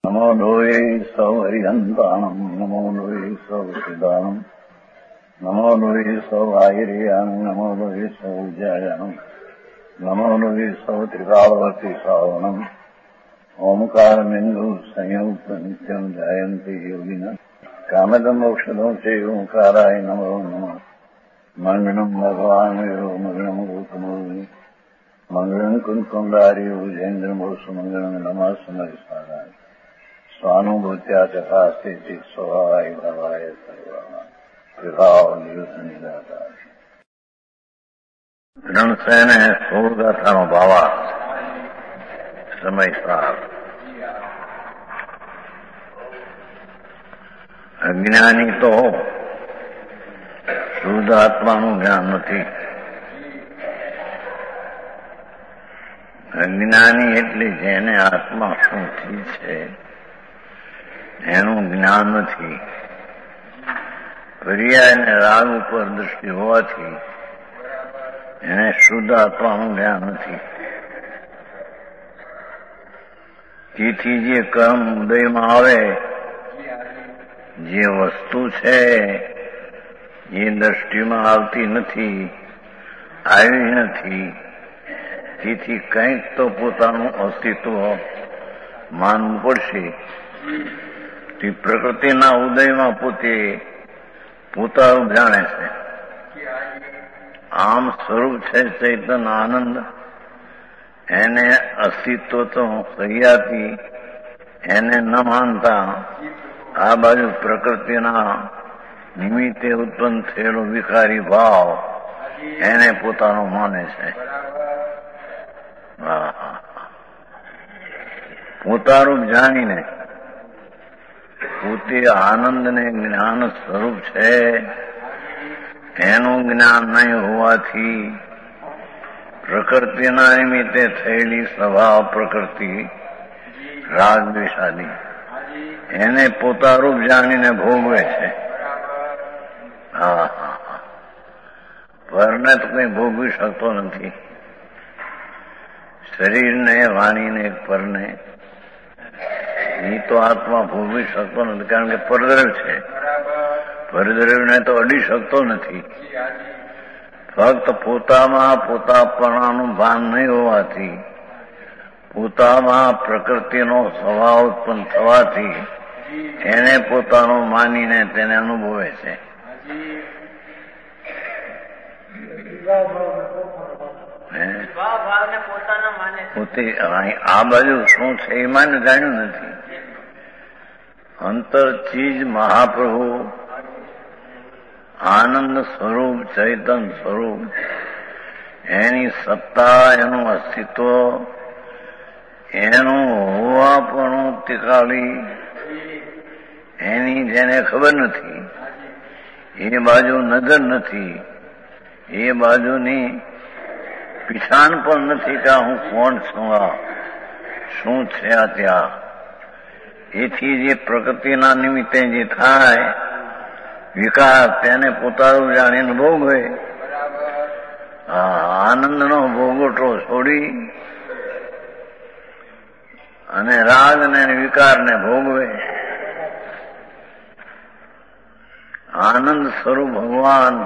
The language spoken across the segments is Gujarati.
નમો લોહે સૌ હરિહંતાણમ નમો લોહે સૌ સિદાનમ નમો લોહે સૌ આયર્યાણમ નમો લોહે સૌ જયાણમ નમો લોહે સૌ ત્રિકાળવતી સાવણમ ઓમકારમિંદુ સંયુક્ત નિત્યમ જાયંતિ યોગિના કામદમ મોક્ષદો છે ઓંકારાય નમો નમઃ મંગળમ ભગવાન વિરો મંગળમ ગૌતમોની મંગળમ કુંકુંડાર્યો જૈન્દ્રમોષ મંગળમ નમઃ સમરિસારાય સ્વાનુભૂત્યા તથા સ્થિતિ સ્વભાવાય ભાવાય સર્વા વિભાવ નિયુદ્ધ નિરાકાર ગ્રંથને સોળગાથાનો ભાવાર્થ સમય સાર અજ્ઞાની તો શુદ્ધ આત્માનું જ્ઞાન નથી. અજ્ઞાની એટલે જેને આત્મા શું છે એનું જ્ઞાન નથી. પર્યાય અને રાગ ઉપર દૃષ્ટિ હોવાથી એને શુદ્ધ આત્માનું જ્ઞાન નથી. તેથી જે કર્મ ઉદયમાં આવે, જે વસ્તુ છે એ દ્રષ્ટિમાં આવતી નથી, આવી નથી. તેથી કંઈક તો પોતાનું અસ્તિત્વ માનવું પડશે. તે પ્રકૃતિના ઉદયમાં પોતે પોતાનું જાણે છે. આમ સ્વરૂપ છે ચૈતન્ય આનંદ, એને અસ્તિત્વ તો સહ્યાતી એને ન માનતા આ બાજુ પ્રકૃતિના નિમિત્તે ઉત્પન્ન થયેલો વિકારી ભાવ એને પોતાનો માને છે. પોતાનું જાણીને પોતે આનંદને જ્ઞાન સ્વરૂપ છે એનું જ્ઞાન નહીં હોવાથી પ્રકૃતિના નિમિત્તે થયેલી સ્વભાવ પ્રકૃતિ રાગ દ્વેષાદી એને પોતારૂપ જાણીને ભોગવે છે. પરને તો કંઈ ભોગવી શકતો નથી. શરીરને વાણીને પરને એ તો આત્મા ભોગવી શકતો નથી, કારણ કે પરદ્રવ્ય છે. પરદ્રવ્યને તો અડી શકતો નથી. ફક્ત પોતામાં પોતાપણાનું ભાન નહીં હોવાથી, પોતામાં પ્રકૃતિનો સ્વભાવ ઉત્પન્ન થવાથી એને પોતાનો માનીને તેને અનુભવે છે. પોતે આ બાજુ શું છે એ માને જાણ્યું નથી. અંતર ચીજ મહાપ્રભુ આનંદ સ્વરૂપ ચૈતન્ય સ્વરૂપ એની સત્તા, એનું અસ્તિત્વ, એનું હોવાપણું તિકાળી એની જેને ખબર નથી, એ બાજુ નજર નથી, એ બાજુની પીછાણ પણ નથી કે હું કોણ છું, શું છે આ ત્યાં. એથી જે પ્રકૃતિના નિમિત્તે જે થાય વિકાર તેને પોતાનું જાણીને ભોગવે. આનંદનો ભોગવટો છોડી અને રાગને વિકારને ભોગવે. આનંદ સ્વરૂપ ભગવાન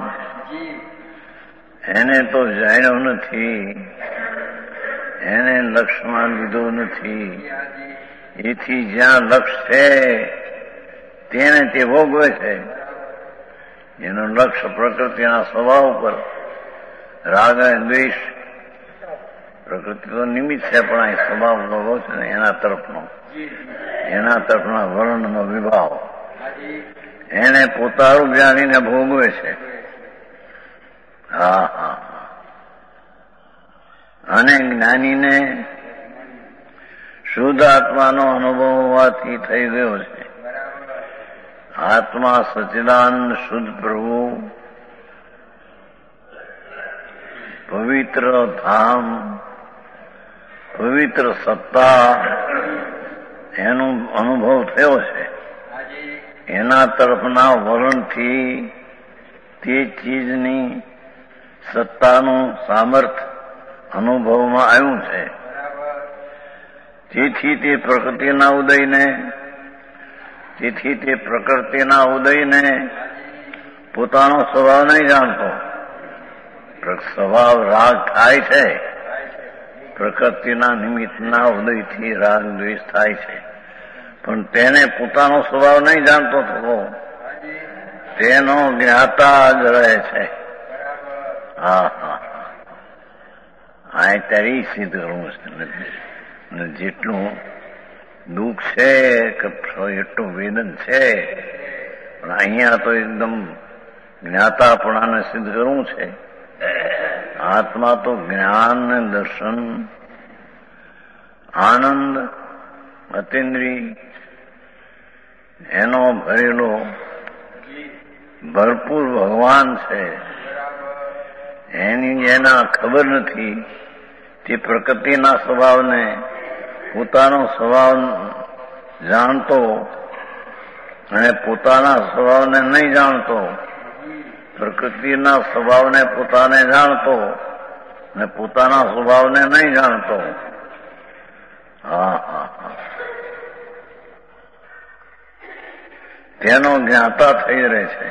એને તો જાણ્યો નથી, એને લક્ષમાં લીધો નથી. એથી જ્યાં લક્ષ છે તેને તે ભોગવે છે. એનું લક્ષ્ય પ્રકૃતિના સ્વભાવ પર રાગ અને દ્વેષ, પ્રકૃતિ તો નિમિત્ત છે પણ આ સ્વભાવ ભોગવ છે ને એના તરફના વર્ણનો વિભાવ એને પોતાનું જાણીને ભોગવે છે. અને જ્ઞાનીને શુદ્ધ આત્માનો અનુભવ હોવાથી થઈ ગયો છે. આત્મા સચ્ચિદાનંદ શુદ્ધ પ્રભુ, પવિત્ર ધામ, પવિત્ર સત્તા એનો અનુભવ થયો છે. એના તરફના વલણથી તે ચીજની સત્તાનું સામર્થ્ય અનુભવમાં આવ્યું છે. તેથી તે પ્રકૃતિના ઉદયને પોતાનો સ્વભાવ નહીં જાણતો. સ્વભાવ રાગ થાય છે, પ્રકૃતિના નિમિત્તના ઉદયથી રાગ દ્વેષ થાય છે, પણ તેને પોતાનો સ્વભાવ નહીં જાણતો થતો, તેનો જ્ઞાતા જ રહે છે. આ તારી સિદ્ધ કરવું છે. જેટલું દુઃખ છે કે એટલું વેદન છે, પણ અહીંયા તો એકદમ જ્ઞાતાપણાને સિદ્ધ કરવું છે. આત્મા તો જ્ઞાન ને દર્શન, આનંદ, અતિન્દ્રિય એનો ભરેલો ભરપૂર ભગવાન છે. એની જેના ખબર નથી તે પ્રકૃતિના સ્વભાવને પોતાનો સ્વભાવ જાણતો અને પોતાના સ્વભાવને નહીં જાણતો, પ્રકૃતિના સ્વભાવને પોતાને જાણતો અને પોતાના સ્વભાવને નહીં જાણતો. તેનો જ્ઞાતા થઈ રહે છે.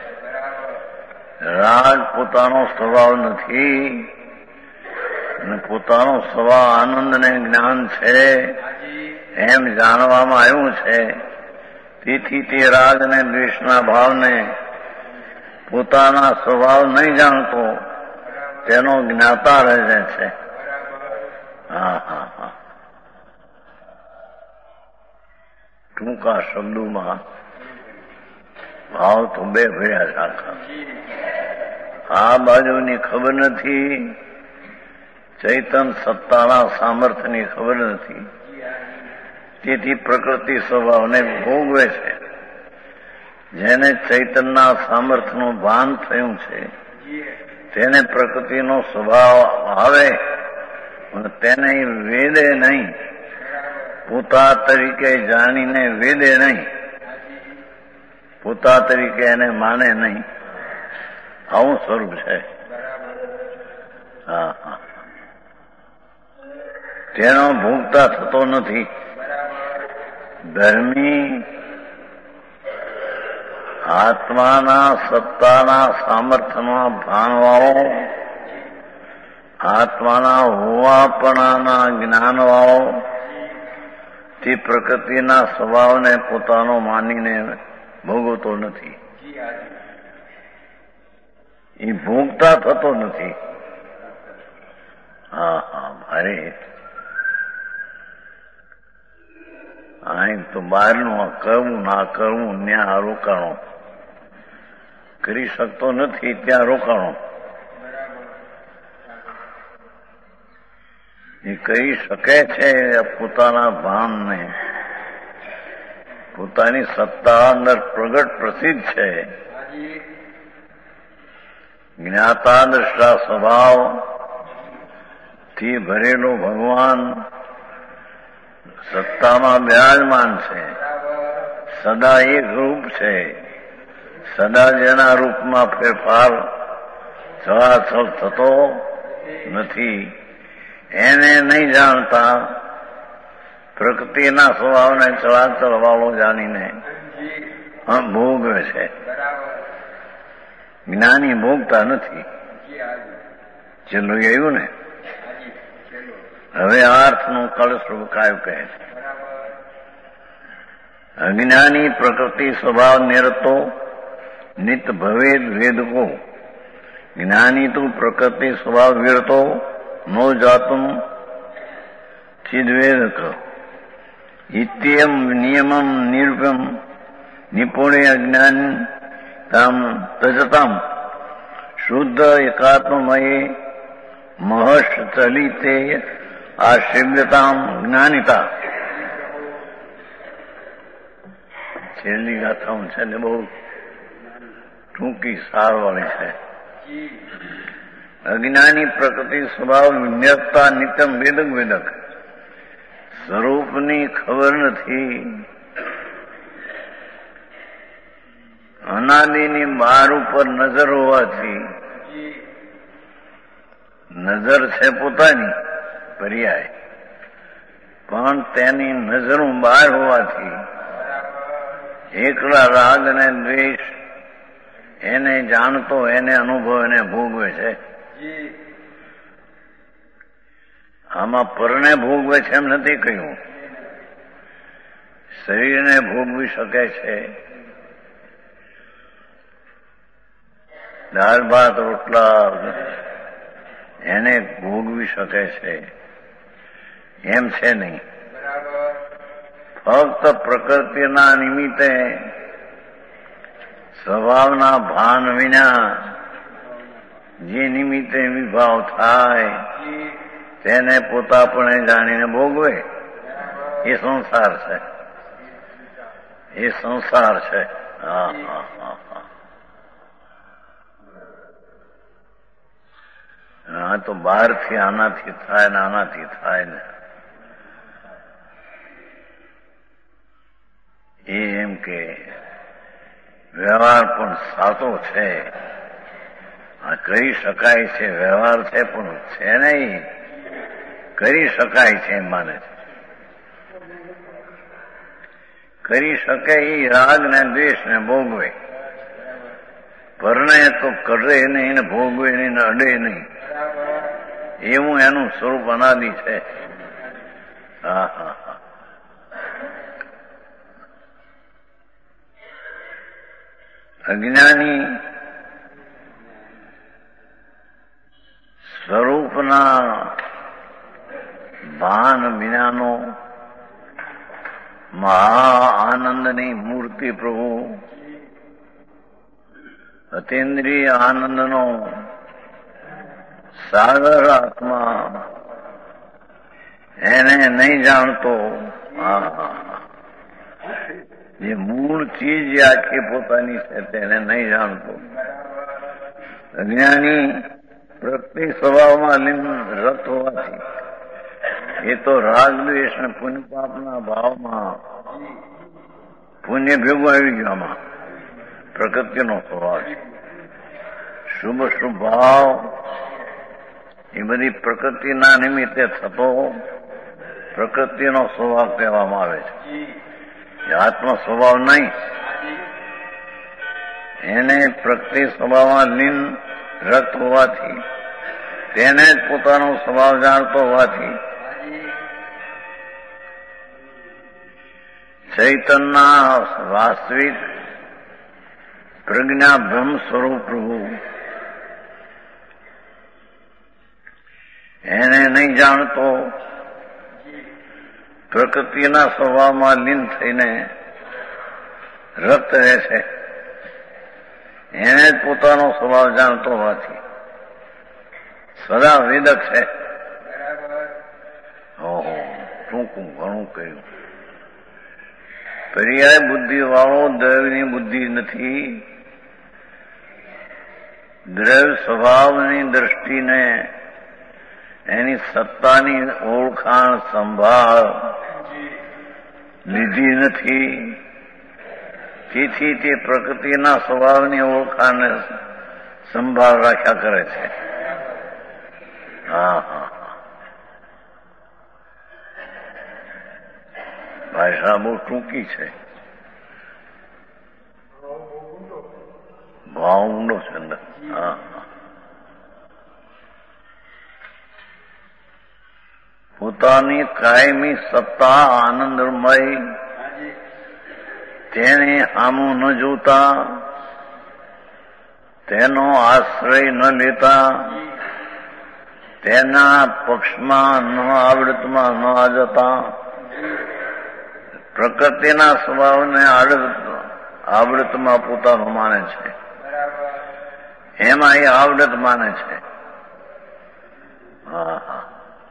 રાગ પોતાનો સ્વભાવ નથી અને પોતાનો સ્વભાવ આનંદ ને જ્ઞાન છે એમ જાણવામાં આવ્યું છે. તેથી તે રાગ ને દ્વેષના ભાવને પોતાના સ્વભાવ નહીં જાણતો, તેનો જ્ઞાતા રહે છે. ટૂંકા શબ્દોમાં ભાવ તો બે ભર્યા છે આખા. આ બાજુની ખબર નથી, ચૈતન સત્તાના સામર્થ્યની ખબર નથી, તેથી પ્રકૃતિ સ્વભાવને ભોગવે છે. જેને ચૈતનના સામર્થ્યનું ભાન થયું છે તેને પ્રકૃતિનો સ્વભાવ આવે અને તેને વેદે નહીં, પોતા તરીકે જાણીને વેદે નહીં, પોતા તરીકે એને માને નહીં. આવું સ્વરૂપ છે. તેનો ભોગતા થતો નથી. ધર્મી આત્માના સત્તાના સામર્થ્યમાં ભાનવાળો, આત્માના હોવાપણાના જ્ઞાનવાળો તે પ્રકૃતિના સ્વભાવને પોતાનો માનીને ભોગવતો નથી. એ ભોગતા થતો નથી. ભારે અહીં તો બહારનું કરવું ના કરવું ત્યાં રોકાણો, કરી શકતો નથી ત્યાં રોકાણો. એ કરી શકે છે પોતાના ભાનને, પોતાની સત્તા અંદર પ્રગટ પ્રસિદ્ધ છે. જ્ઞાતા દ્રષ્ટા સ્વભાવ થી ભરેલો ભગવાન સત્તામાં બિરાજમાન છે. સદા એક રૂપ છે. સદા જેના રૂપમાં ફેરફાર ચળાચળ થતો નથી, એને નહીં જાણતા પ્રકૃતિના સ્વભાવને ચળાચળ વાળો જાણીને ભોગવે છે. જ્ઞાની ભોગતા નથી. ચેલું આવ્યું ને. હવે અર્થનું કળસ્વરૂપ કાયું કહે છે. અજ્ઞાની પ્રકૃતિ સ્વભાવ નિરતો નિત ભવેદ વેદકો, જ્ઞાની તું પ્રકૃતિ સ્વભાવ વિરતો નો જાતું ચિદવેદક. ઇત્યમ નિયમમ નિરૂપમ નિપુણે અજ્ઞાન તામ તજતામ શુદ્ધ એકાત્મમયે મહર્ષ ચલિતે આશ્રિમ્યતામ જ્ઞાનિતા. છેલ્લી ગાથાઓ છે ને બહુ ટૂંકી સારવાળી છે. અજ્ઞાની પ્રકૃતિ સ્વભાવ નિરતા નિત્યમ વેદક વેદક, સ્વરૂપની ખબર નથી. અનાદિની બહાર ઉપર નજર હોવાથી, નજર છે પોતાની પર્યાય, પણ તેની નજરું બહાર હોવાથી એકલા રાગ અને દ્વેષ એને જાણતો, એને અનુભવ, એને ભોગવે છે. આમાં પરને ભોગવે છે એમ નથી કહ્યું. શરીરને ભોગવી શકે છે, દાળ ભાત રોટલા એને ભોગવી શકે છે, એમ છે નહીં. ફક્ત પ્રકૃતિના નિમિત્તે સ્વભાવના ભાન વિના જે નિમિત્તે વિભાવ થાય તેને પોતાપણે જાણીને ભોગવે એ સંસાર છે. એ સંસાર છે. હા હા હા હા. આ તો બહારથી આનાથી થાય ને આનાથી થાય ને એમ કે વ્યવહાર પણ સાચો છે, આ કરી શકાય છે, વ્યવહાર છે પણ છે નહીં, કરી શકાય છે એમ માને છે. કરી શકે એ રાગ ને દ્વેષ ને ભોગવે, પરણે તો કરે નહીં ને ભોગવે નહીં ને અડે નહીં, એવું એનું સ્વરૂપ અનાદિ છે. હા હા હા. અજ્ઞાની સ્વરૂપના ભાન વિનાનો મહા આનંદની મૂર્તિ પ્રભુ, અતિન્દ્રિય આનંદનો સાગર આત્મા એને નહીં જાણતો. જે મૂળ ચીજ આખી પોતાની છે તેને નહીં જાણતો. અજ્ઞાની પ્રતિ સ્વભાવમાં લીન રત હોવાથી એ તો રાગ દ્વેષ અને પુણ્ય પાપના ભાવમાં પુણ્ય ભેગું આવી ગયું. આમાં પ્રકૃતિનો સ્વભાવ છે. શુભ શુભ ભાવ એ બધી પ્રકૃતિના નિમિત્તે થતો પ્રકૃતિનો સ્વભાવ કહેવામાં આવે છે. આત્મ સ્વભાવ નહીં. એને પ્રકૃતિ સ્વભાવમાં લીન રત હોવાથી, તેને જ પોતાનો સ્વભાવ જાણતો હોવાથી ચૈતનના વાસ્તવિક પ્રજ્ઞા બ્રહ્મ સ્વરૂપ પ્રભુ એને નહીં જાણતો, પ્રકૃતિના સ્વભાવમાં લીન થઈને રત રહે છે. એને જ પોતાનો સ્વભાવ જાણતો હોવાથી સદા વેદક છે. ઓહો, ટૂંકું ઘણું કહ્યું. પર્યાય બુદ્ધિ વાળો દ્રવ્યની બુદ્ધિ નથી. દ્રવ્ય સ્વભાવની દ્રષ્ટિને એની સત્તાની ઓળખાણ સંભાળ લીધી નથી. તેથી તે પ્રકૃતિના સ્વભાવની ઓળખાણને સંભાળ રાખ્યા કરે છે. હા હા. ભાષા બહુ ટૂંકી છે, ભાવ ઊંડો છે અંદર. હા હા. પોતાની કાયમી સત્તા આનંદમય તેને આમું ન જોતા, તેનો આશ્રય ન લેતા, તેના પક્ષમાં ન આવડતમાં ન જતા, પ્રકૃતિના સ્વભાવને આવડતમાં પોતાનો માને છે, એમાં એ આવડત માને છે. હા હા.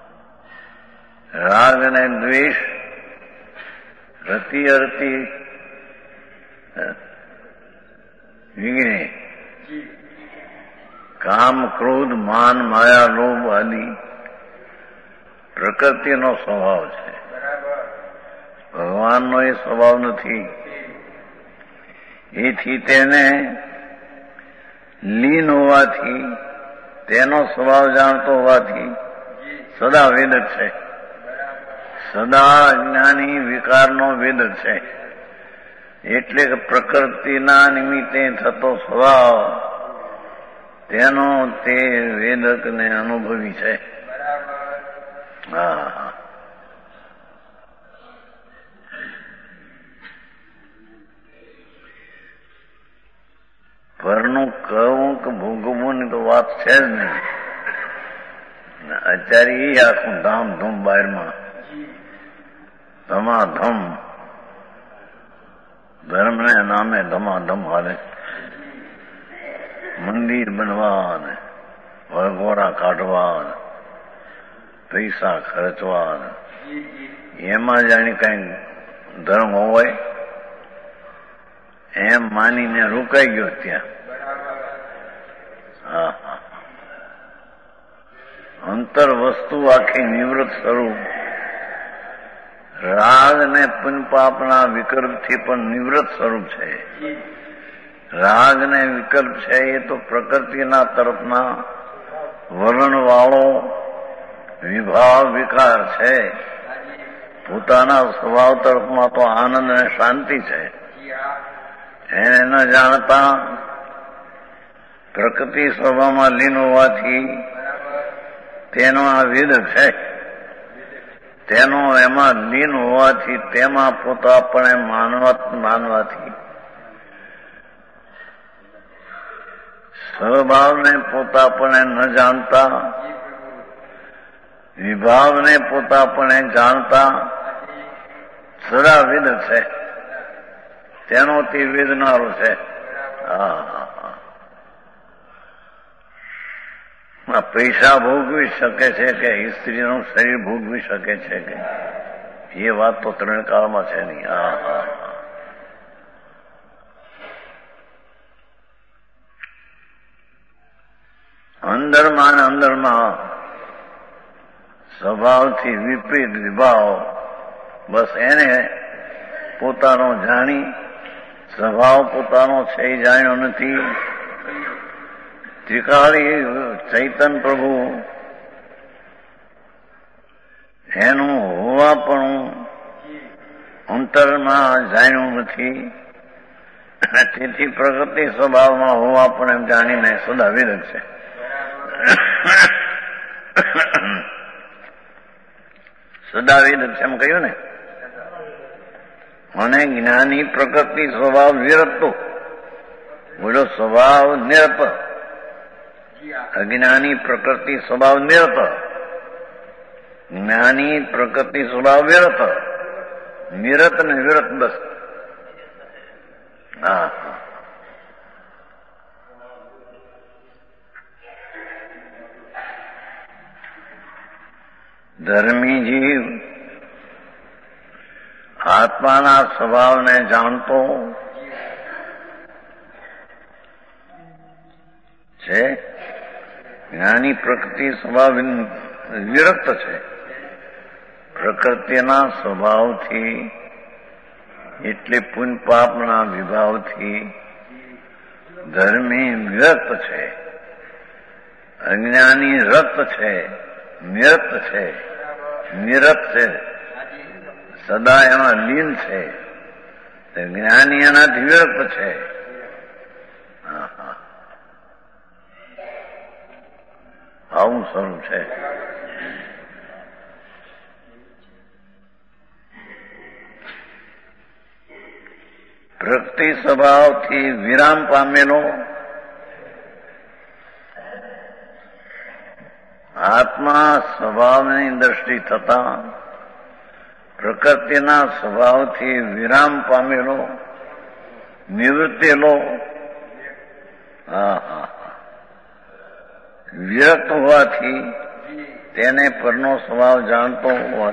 રાગ અને દ્વેષ રતિ અરતિ વિઘ્ને કામ ક્રોધ માન માયા લોભ આદિ પ્રકૃતિનો સ્વભાવ છે. ભગવાનનો એ સ્વભાવ નથી. એથી તેને લીન હોવાથી, તેનો સ્વભાવ જાણતો હોવાથી સદા વેદક છે. સદા અજ્ઞાની વિકારનો વેદ છે. એટલે કે પ્રકૃતિના નિમિત્તે થતો સ્વભાવ તેનો તે વેદકને અનુભવી છે. હા, પરનું કહું કે ભોગવવું ની તો વાત છે જ નહીં. અત્યારે એ આખું ધામધૂમ બહારમાં ધમાધમ ધર્મને નામે ધમાધમ હાલે. મંદિર બનવા ને વગોરા કાઢવા ને પૈસા ખર્ચવા ને એમાં જાણે કઈ ધર્મ હોય એમ માનીને રોકાઈ ગયો ત્યાં. હા, અંતર વસ્તુ આખી નિવૃત્ત સ્વરૂપ રાગ ને પુનપાપના વિકલ્પથી પણ નિવૃત્ત સ્વરૂપ છે. રાગ ને વિકલ્પ છે એ તો પ્રકૃતિના તરફના વર્ણવાળો વિભાવ વિકાર છે. પોતાના સ્વભાવ તરફમાં તો આનંદ અને શાંતિ છે. એને ન જાણતા પ્રકૃતિ સ્વભાવમાં લીન હોવાથી તેનો આ વેદ છે. તેનો એમાં લીન હોવાથી તેમાં પોતાપણે માનવાથી સ્વભાવને પોતાપણે ન જાણતા વિભાવને પોતાપણે જાણતા સદા વેદ છે. તેનો તે વેદનારો છે. પૈસા ભોગવી શકે છે કે સ્ત્રીનું શરીર ભોગવી શકે છે કે એ વાત તો ત્રણ કાળમાં છે નહીં. અંદરમાં સ્વભાવથી વિપરીત વિભાવ બસ એને પોતાનો જાણી સ્વભાવ પોતાનો છે એ જાણ્યો નથી. ત્રિકાળી ચૈતન પ્રભુ એનું હોવાપણું અંતરમાં જાણ્યું નથી. તેથી પ્રકૃતિ સ્વભાવમાં હોવાપણ એમ જાણીને સદા વિરક છે. સદા વિરક છે એમ કહ્યું ને. અને જ્ઞાની પ્રકૃતિ સ્વભાવ વિરતો બોલો સ્વભાવ નિરત. અજ્ઞાની પ્રકૃતિ સ્વભાવ નિરત, જ્ઞાની પ્રકૃતિ સ્વભાવ વિરત. નિરત ને વિરત બસ. હા, ધર્મી જીવ આત્માના સ્વભાવને જાણતો છે. જ્ઞાની પ્રકૃતિ સ્વભાવ વિરક્ત છે. પ્રકૃતિના સ્વભાવથી એટલે પુન પાપના વિભાવથી ધર્મી વિરક્ત છે. અજ્ઞાની રક્ત છે, નિરત છે, નિરત છે, સદા એમાં લીન છે. જ્ઞાની એનાથી વિરક્ત છે. આવું સ્વરૂપ છે. પ્રકૃતિ સ્વભાવથી વિરામ પામેલો આત્મા સ્વભાવની દ્રષ્ટિ થતા પ્રકૃતિના સ્વભાવથી વિરામ પામેલો નિવૃત્તેલો વિરક્ત હોવાથી તેને પરનો સ્વભાવ જાણતો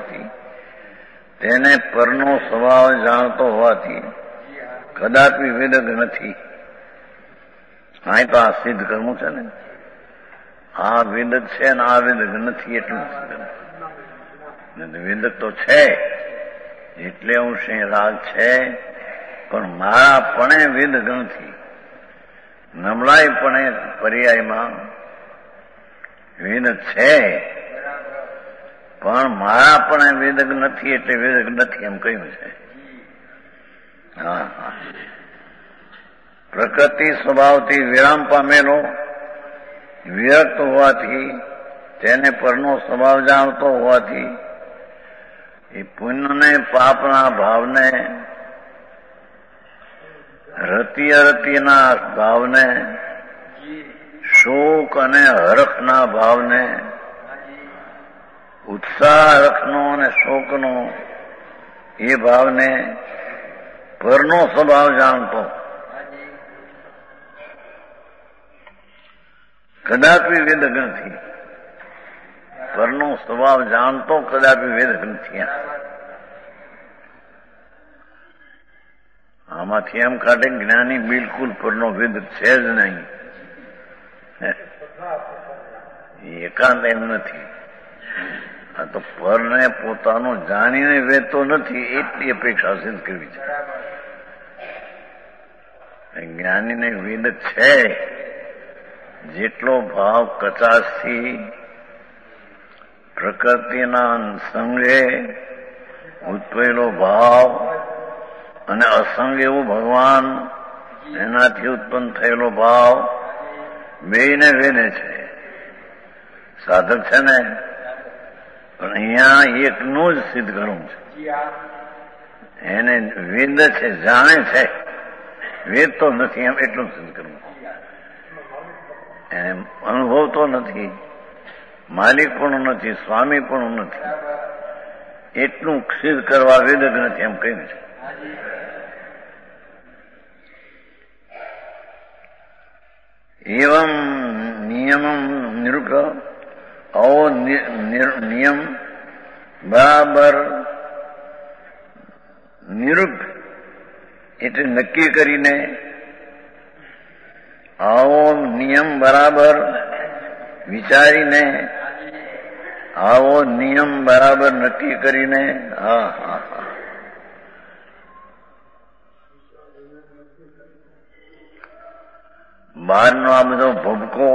હોવાથી કદાપી વેદક નથી. અહીં તો આ સિદ્ધ કરવું છે ને. આ વેદક છે ને આ વેદક નથી એટલું વેદક તો છે એટલે હું સિંહ રાગ છે પણ મારા પણ વેદક નથી. નબળાઈ પણ પર્યાયમાં વેદક છે પણ મારા પણ વેદક નથી એટલે વેદક નથી એમ કહ્યું છે. હા હા. પ્રકૃતિ સ્વભાવથી વિરામ પામેલો વિરક્ત હોવાથી તેને પરનો સ્વભાવ જાણતો હોવાથી એ પુણ્યને પાપના ભાવને રતિ અરતિના ભાવને શોક અને હરખના ભાવને ઉત્સાહ હરખનો અને શોકનો એ ભાવને પરનો સ્વભાવ જાણતો કદાપી વેદક નથી. પરનો સ્વભાવ જાણતો કદાપી વેદક નથી. આમાંથી એમ કાઢે જ્ઞાની બિલકુલ પરનો વેદક છે જ નહીં. એકાંત એમ નથી. આ તો પરને પોતાનું જાણીને વેદતો નથી એટલી અપેક્ષા સિદ્ધ કરવી છે. જ્ઞાનીને વેદક છે જેટલો ભાવ કચાશથી પ્રકૃતિના સંગે ઉત્પન્નેલો ભાવ અને અસંગ એવું ભગવાન એનાથી ઉત્પન્ન થયેલો ભાવ બેયને વેદે છે. સાધક છે ને પણ અહીંયા એકનું જ સિદ્ધ કરવું છે. એને વેદ છે, જાણે છે, વેદ તો નથી એમ એટલું સિદ્ધ કરવું. એને અનુભવ તો નથી, માલિક પણ નથી, સ્વામી પણ નથી, એટલું સિદ્ધ કરવા વેદક નથી એમ કહ્યું છે. એવમ નિયમ નિરૂપ આવો નિયમ બરાબર નિરૂપ એટલે નક્કી કરીને આવો નિયમ બરાબર વિચારીને આવો નિયમ બરાબર નક્કી કરીને હા હા હા બહારનો આ બધો ભબકો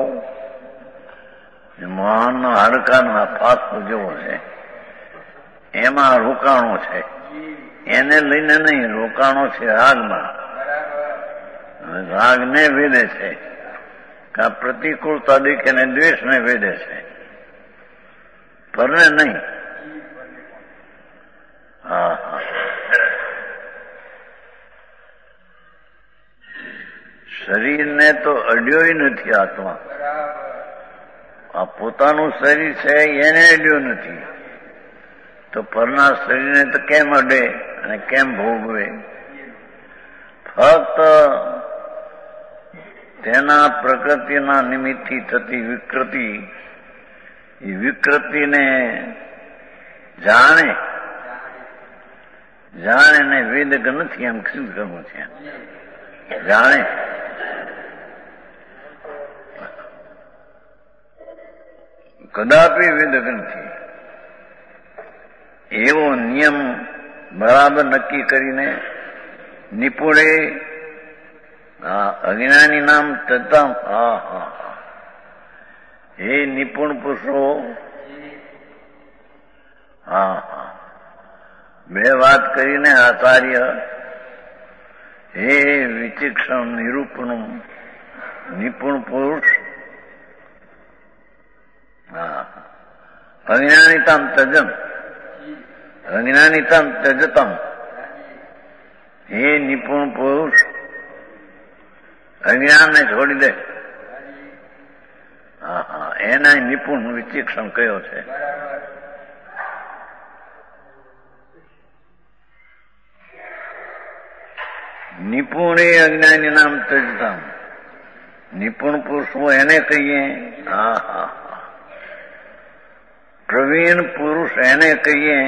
મહાનનો હાડકાનો ફાસ્ટ જેવો છે એમાં રોકાણો છે. એને લઈને નહીં, રોકાણો છે રાગમાં. રાગને વેદે છે કા પ્રતિકૂળતા દેખીને દ્વેષને વેદે છે, પરને નહીં. હા હા. શરીરને તો અડ્યોય નથી આત્મા. આ પોતાનું શરીર છે એને અડ્યો નથી તો પરના શરીરને તો કેમ અડે અને કેમ ભોગવે? ફક્ત તેના પ્રકૃતિના નિમિત્તથી થતી વિકૃતિ, એ વિકૃતિને જાણે ને વેદક નથી એમ સિદ્ધ કરવું છે. જાણે કદાપી વેદક નથી એવો નિયમ બરાબર નક્કી કરીને નિપુણે અજ્ઞાની નામ તદ્દમ. હા હા હા. હે નિપુણ પુરુષો, હા હા, બે વાત કરીને આચાર્ય હે વિચિક્ષણ નિરૂપણું નિપુણ પુરુષ, હા, અજ્ઞાનિતામ તજમ, અજ્ઞાનિતામ તજતમ. હે નિપુણ પુરુષ, અજ્ઞાનને છોડી દે. હા હા, એના નિપુણ વિચિક્ષણ કયો છે. નિપુણે અજ્ઞાની નામ તજતામ. નિપુણ પુરુષો એને કહીએ. હા હા હા. પ્રવીણ પુરુષ એને કહીએ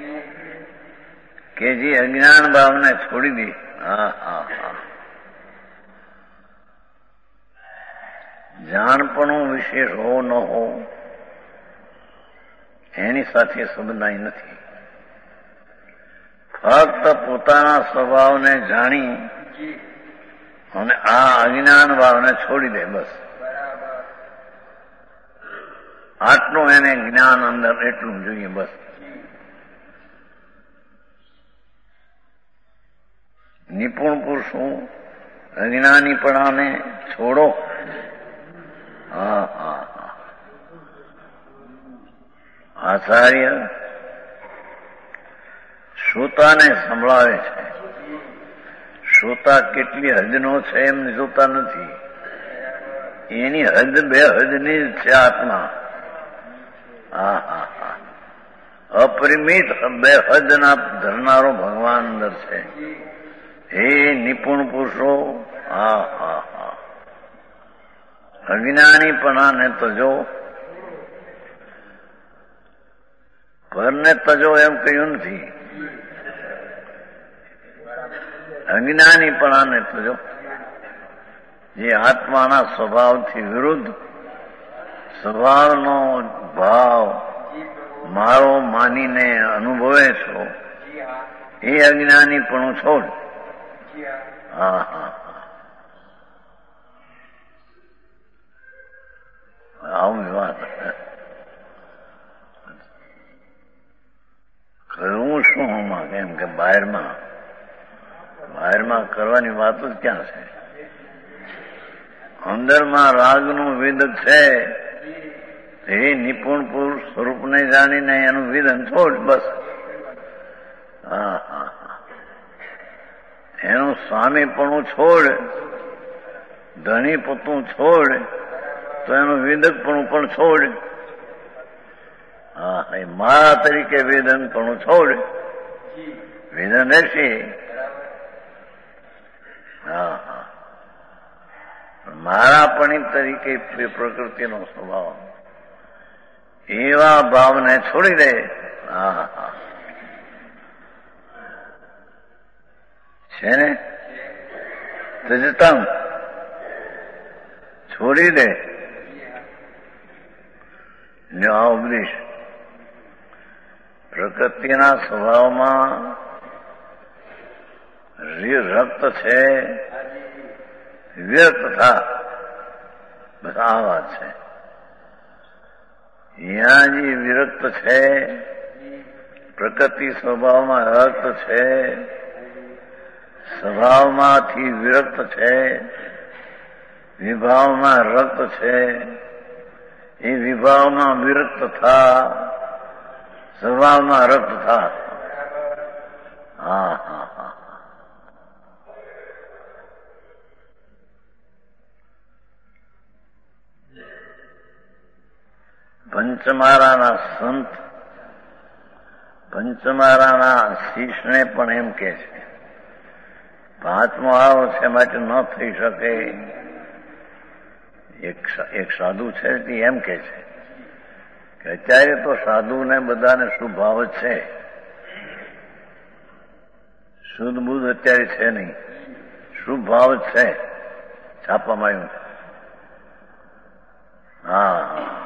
કે જે અજ્ઞાન ભાવને છોડી દે. હા હા હા. જાણપણું વિશેષ હો ન હો એની સાથે સંબંધાય નથી. ફક્ત પોતાના સ્વભાવને જાણી અને આ અજ્ઞાન ભાવને છોડી દે બસ. આટલું એને જ્ઞાન અંદર એટલું જોઈએ બસ. નિપુણ પુરુષો અજ્ઞાનીપણાને છોડો. હા હા હા. આચાર્ય શ્રોતાને સંભળાવે છે. શ્રોતા કેટલી હદનો છે એમ જોતા નથી. એની હદ બે હદની જ છે આત્મા. હા હા હા. અપરિમિત બે હદના ધરનારો ભગવાન અંદર છે. હે નિપુણ પુરુષો, હા હા હા. અજ્ઞાનીપણાને તજો. પરને તજો એમ કહ્યું નથી. અજ્ઞાનીપણાને તજો. જે આત્માના સ્વભાવથી વિરુદ્ધ સ્વભાવનો ભાવ મારો માનીને અનુભવે છો એ અજ્ઞાનીપણું છોડ. હા હા હા. આવું વાત કરવું શું આમાં કેમ કે બહારમાં કરવાની વાત જ ક્યાં છે. અંદરમાં રાગનું વિદક છે એ નિપુણ પુરુષ સ્વરૂપને જાણીને એનું વિધન છોડ બસ. હા હા હા. એનું સ્વામીપણું છોડ, ધણીપણું છોડ, તો એનું વિદકપણું પણ છોડ. હા, એ મારા તરીકે વેદનપણું છોડ. વેદન રહેશે. હા હા. મારાપણી તરીકે પ્રકૃતિનો સ્વભાવ એવા ભાવને છોડી દે. હા હા. છે ને તજતમ છોડી દે. આ ઉપદેશ પ્રકૃતિના સ્વભાવમાં રક્ત છે, વ્યર્થ થા. બસ આ વાત છે. અહીંયા જે વિરક્ત છે, પ્રકૃતિ સ્વભાવમાં રક્ત છે, સ્વભાવમાંથી વિરક્ત છે, વિભાવમાં રક્ત છે, એ વિભાવમાં વિરક્ત થા, સ્વભાવમાં રક્ત થા. હા હા હા. પંચમારાના સંત પંચમારાના શીશને પણ એમ કે છે, પાંચમો આવો છે માટે ન થઈ શકે. એક સાધુ છે તે એમ કે છે કે અત્યારે તો સાધુને બધાને શુભ ભાવ જ છે, શુદ્ધ બુદ્ધ અત્યારે છે નહીં, શુભ ભાવ જ છે. છાપવામાં આવ્યું. હા,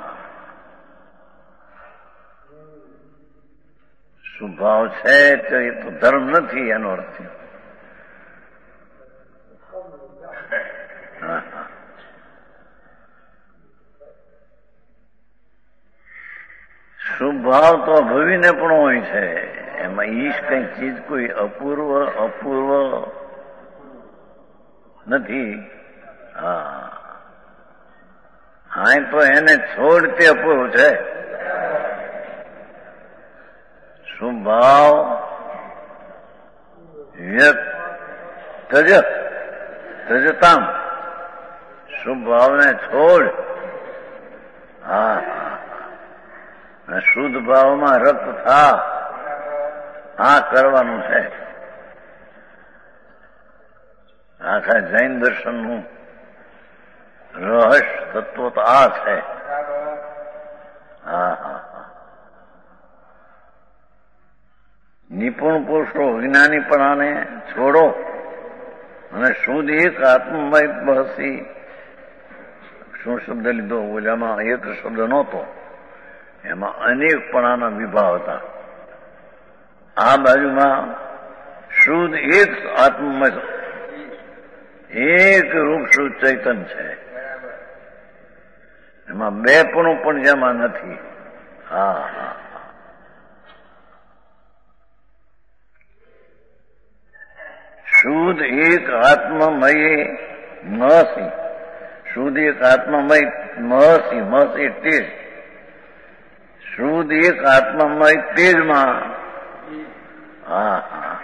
શુભ ભાવ છે તો એ તો ધર્મ નથી એનો અર્થ. હા હા. શુભ ભાવ તો અભવીને પણ હોય છે. એમાં ઈશ કઈ ચીજ કોઈ અપૂર્વ નથી. હા હા. તો એને છોડ તે અપૂર્વ છે. શુભ ભાવ તજતામ. શુભ ભાવને છોડ. હા હા. શુદ્ધ ભાવમાં રક્ત થા. આ કરવાનું છે. આખા જૈન દર્શનનું રહસ્ય તત્વ તો આ છે. હા હા હા. નિપુણ પુરુષો વિજ્ઞાનીપણાને છોડો અને શુદ્ધ એક આત્મમય બહસી. શું શબ્દ લીધો? ઓલામાં એક શબ્દ નહોતો, એમાં અનેકપણાના વિભાવ હતા. આ બાજુમાં શુદ્ધ એક આત્મમય એક રૂપ શુદ્ધ ચૈતન છે. એમાં બેપણું પણ જેમાં નથી. હા હા, શુદ્ધ એક આત્મમય મહસી, શુદ્ધ એક આત્મમય મહસી, મહસી તેજ, શુદ્ધ એક આત્મમય તેજમાં. હા હા,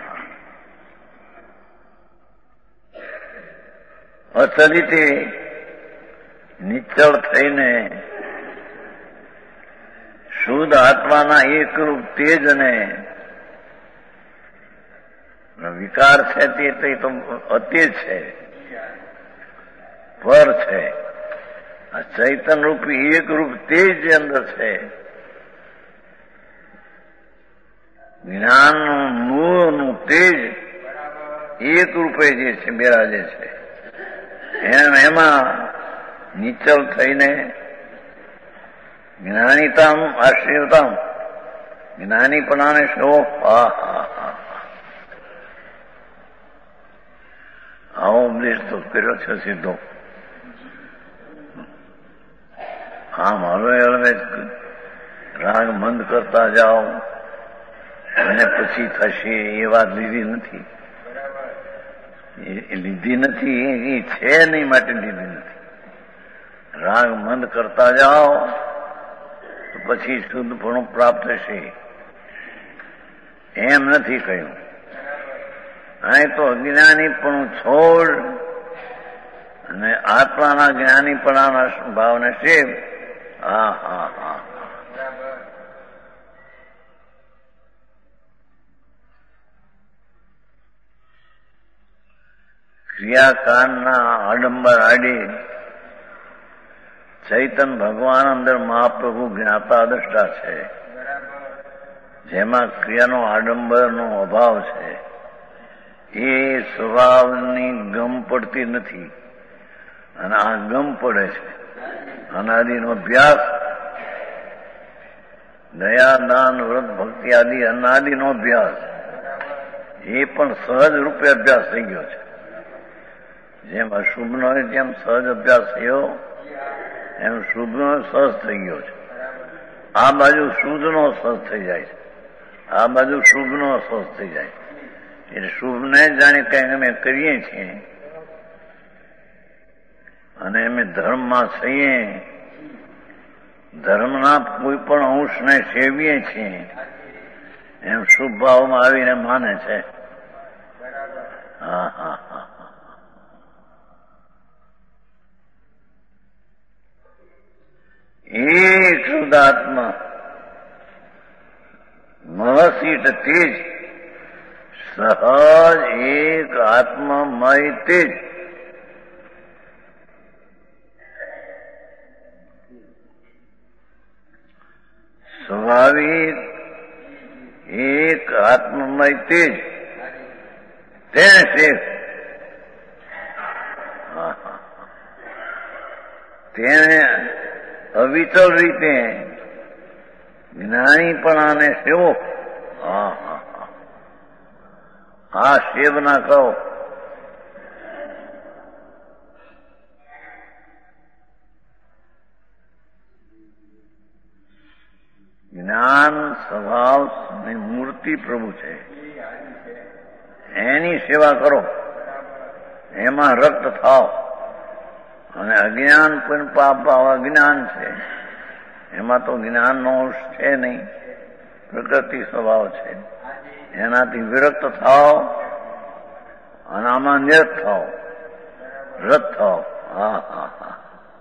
અચલિતે નિશ્ચળ થઈને શુદ્ધ આત્માના એકરૂપ તેજને વિકાર છે તે તો અતેજ છે, પર છે. આ ચૈતન રૂપી એકરૂપ તેજ જે અંદર છે, જ્ઞાનનું મૂળનું તેજ એક રૂપે જે છે બિરાજે છે, એમાં નિશ્ચલ થઈને જ્ઞાનીતામ આશ્રયતામ, જ્ઞાનીપણાને શોખ. હા હા હા, આવો ઉપદેશ તો કર્યો છે સીધો. આમ હળવે હળવે રાગ મંદ કરતા જાઓ અને પછી થશે એ વાત લીધી નથી. એ લીધી નથી, એ છે નહીં માટે લીધી નથી. રાગ મંદ કરતા જાઓ તો પછી શુદ્ધપણું પ્રાપ્ત થશે એમ નથી કહ્યું. અહીં તો અજ્ઞાનીપણું છોડ અને આત્માના જ્ઞાનીપણાના ભાવને સેવ. હા હા હા, ક્રિયાકાંડના આડંબર આડી ચૈતન ભગવાન અંદર મહાપ્રભુ જ્ઞાતા દ્રષ્ટા છે, જેમાં ક્રિયાનો આડંબરનો અભાવ છે. એ સ્વભાવની ગમ પડતી નથી અને આ ગમ પડે છે. અનાદિનો અભ્યાસ, દયા દાન વ્રત ભક્તિ આદિ અનાદિનો અભ્યાસ, એ પણ સહજ રૂપે અભ્યાસ થઈ ગયો છે. જેમ અશુભનો જેમ સહજ અભ્યાસ થયો એમ શુભનો સહજ થઈ ગયો છે. આ બાજુ શુદ્ધનો સહજ થઈ જાય છે, આ બાજુ શુભનો સહજ થઈ જાય. એટલે શુભને જાણે કંઈક અમે કરીએ છીએ અને અમે ધર્મમાં થઈએ, ધર્મના કોઈ પણ અંશને સેવીએ છીએ એમ શુભ ભાવમાં આવીને માને છે. હા હા હા, એક શુદ્ધાત્મા મહસીટ તેજ, સહજ એક આત્મમય તેજ, સ્વાભાવિક એક આત્મમય તેજ, તેને શેખ. તેને અવિચલ રીતે જ્ઞાનીપણાને સેવો. હા હા હા, આ સેવ ના કહો. જ્ઞાન સ્વભાવની મૂર્તિ પ્રભુ છે, એની સેવા કરો, એમાં રક્ત થાવ. અને અજ્ઞાન પણ પાપ અજ્ઞાન છે, એમાં તો જ્ઞાનનો અંશ છે નહીં, પ્રકૃતિ સ્વભાવ છે. એનાથી વિરક્ત થાવ અને આમાં નિરત થાવ, રત થાવ. હા હા હા,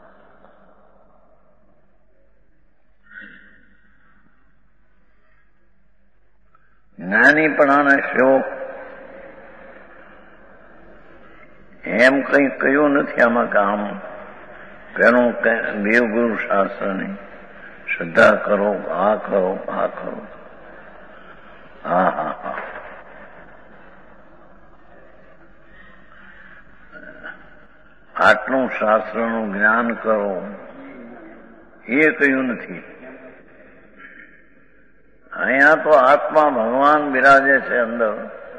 જ્ઞાનીપણાને શોખ એમ કઈ કહ્યું નથી આમાં. કામ પેલું દેવગુરુ શાસ્ત્રની શ્રદ્ધા કરો, આ કરો, આ કરો. હા હા હા, આટલું શાસ્ત્રનું જ્ઞાન કરો એ કહ્યું નથી. અહીંયા તો આત્મા ભગવાન બિરાજે છે અંદર,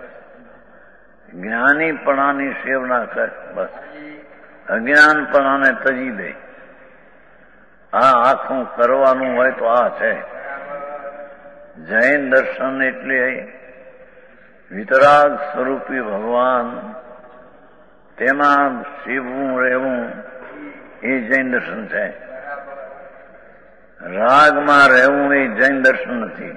જ્ઞાનીપણાની સેવ ના કરે, બસ અજ્ઞાનપણાને તજી દે. આ આખું કરવાનું હોય તો આ છે. જૈન દર્શન એટલે વિતરાગ સ્વરૂપી ભગવાન, તેમાં શિવવું રહેવું એ જૈન દર્શન છે. રાગમાં રહેવું એ જૈન દર્શન નથી.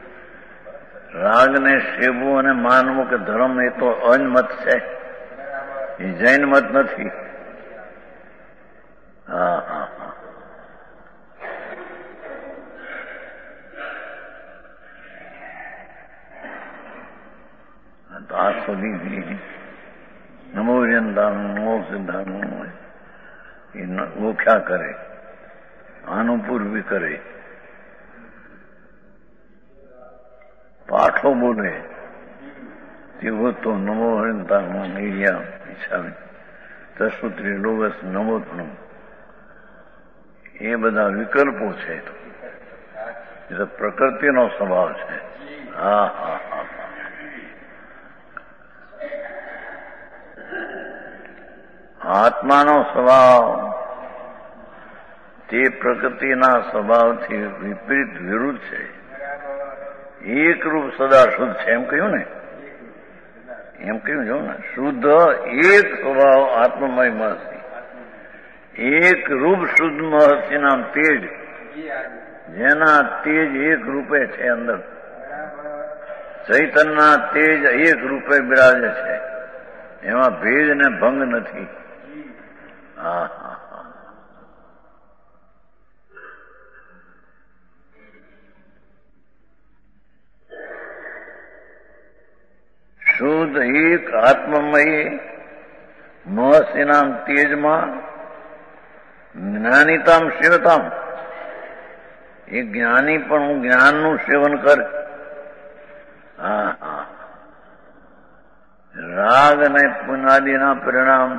રાગને શિવવું અને માનવું કે ધર્મ એ તો અનમત છે, એ જૈન મત નથી. હા હા હા. તો આ સુધી નમો વ્યંતાનું નમો સિદ્ધાનું એ ગોખ્યા કરે, આનું પૂર્વી કરે, પાઠો બોલે તેવો તો નમો હરિતાનું નિર્યા ઈચ્છાવે તસુત્રી લોગસ નમોતનું એ બધા વિકલ્પો છે. એ તો પ્રકૃતિનો સ્વભાવ છે. હા હા હા. આત્માનો સ્વભાવ તે પ્રકૃતિના સ્વભાવથી વિપરીત વિરુદ્ધ છે. એકરૂપ સદા શુદ્ધ છે એમ કહ્યું ને, એમ કહ્યું જો ને, શુદ્ધ એક સ્વભાવ આત્મમય મહર્ષિ, એક રૂપ શુદ્ધ મહર્ષિ નામ તેજ, જેના તેજ એક રૂપે છે. અંદર ચૈતન્યના તેજ એક રૂપે બિરાજે છે, એમાં ભેદ ને ભંગ નથી. હા હા હા. શુદ્ધ એક આત્મમય મહર્ષિ નામ તેજમાં જ્ઞાનીતામ શિવતામ, એ જ્ઞાની પણ હું જ્ઞાનનું સેવન કરે. હા હા. રાગ અને પુનાદિના પરિણામ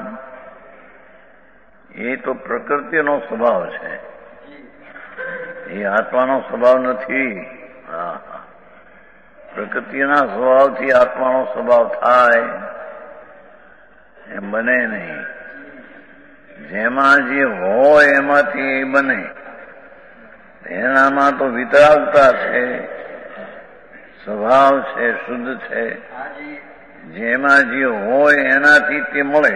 એ તો પ્રકૃતિનો સ્વભાવ છે, એ આત્માનો સ્વભાવ નથી. હા હા. પ્રકૃતિના સ્વભાવથી આત્માનો સ્વભાવ થાય એમ બને નહીં. જેમાં જે હોય એમાંથી એ બને. એનામાં તો વિતરાગતા છે, સ્વભાવ છે, શુદ્ધ છે. જેમાં જે હોય એનાથી તે મળે,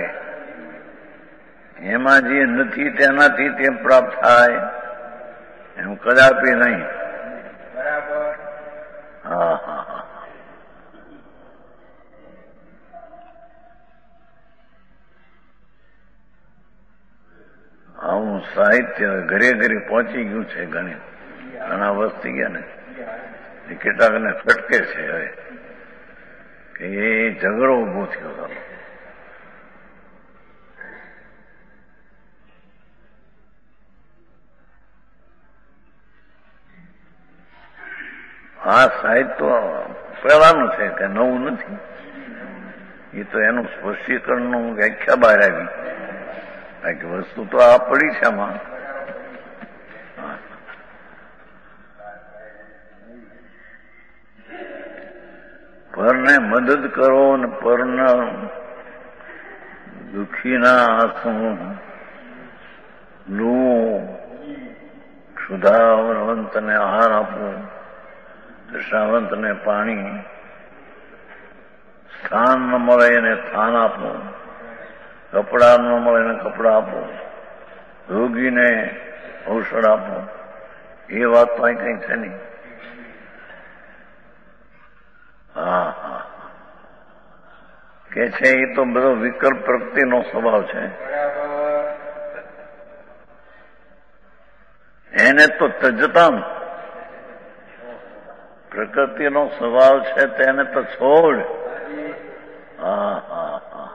એમાં જે નથી તેનાથી તે પ્રાપ્ત થાય એમ કદાપી નહીં. હા હા હા. આવું સાહિત્ય ઘરે ઘરે પહોંચી ગયું છે. ઘણા વર્ષ થઈ ગયા ને, એ કેટલાકને ફટકે છે હવે કે એ ઝઘડો ઉભો થયો હતો. આ સાહિત્ય પહેલાનું છે કે નવું નથી. એ તો એનું સ્પષ્ટીકરણનું વ્યાખ્યા બહાર આવી. બાકી વસ્તુ તો આ પડી છે આમાં. પરને મદદ કરો ને પરના દુઃખીના આંસુ લુઓ, ક્ષુધાવંતને આહાર આપો, તૃષ્ણાવંતને પાણી, સ્થાન ન મળે એને સ્થાન આપો, કપડા ન મળે એને કપડા આપો, રોગીને ઔષધ આપો. એ વાત તો અહીં કઈ છે નહીં. હા હા. કે છે એ તો બધો વિકલ્પ પ્રકૃતિનો સ્વભાવ છે. એને તો તજતા, પ્રકૃતિનો સ્વભાવ છે તેને તો છોડ. હા હા હા.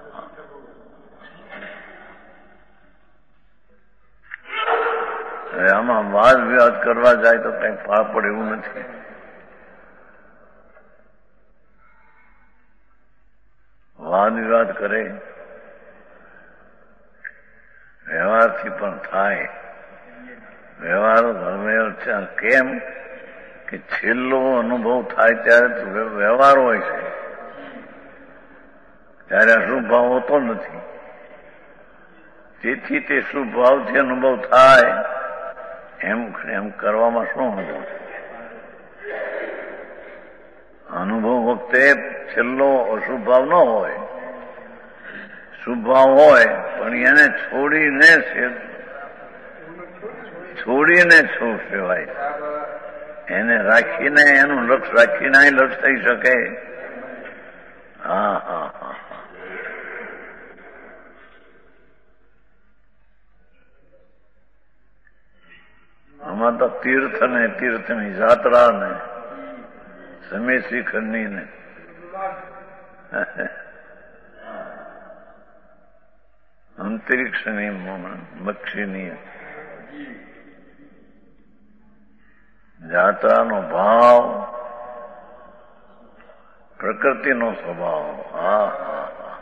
આમાં વાદ વિવાદ કરવા જાય તો કઈ ફાળ પડે એવું નથી. વાદ વિવાદ કરે, વ્યવહારથી પણ થાય. વ્યવહાર ધર્મ કેમ કે છેલ્લો અનુભવ થાય ત્યારે વ્યવહાર હોય છે, ત્યારે અશુભ ભાવ હોતો નથી. તેથી તે શુભ ભાવથી અનુભવ થાય એમ કરવામાં શું હતું? અનુભવ વખતે છેલ્લો અશુભ ભાવ ન હોય, શુભ ભાવ હોય, પણ એને છોડીને શું કહેવાય? એને રાખીને એનું લક્ષ રાખીને લક્ષ થઈ શકે. હા હા હા. આમાં તો તીર્થની જાત્રા ને સમય શિખરની ને અંતરિક્ષની મક્ષીની જાત્રાનો ભાવ, પ્રકૃતિનો સ્વભાવ. હા હા હા.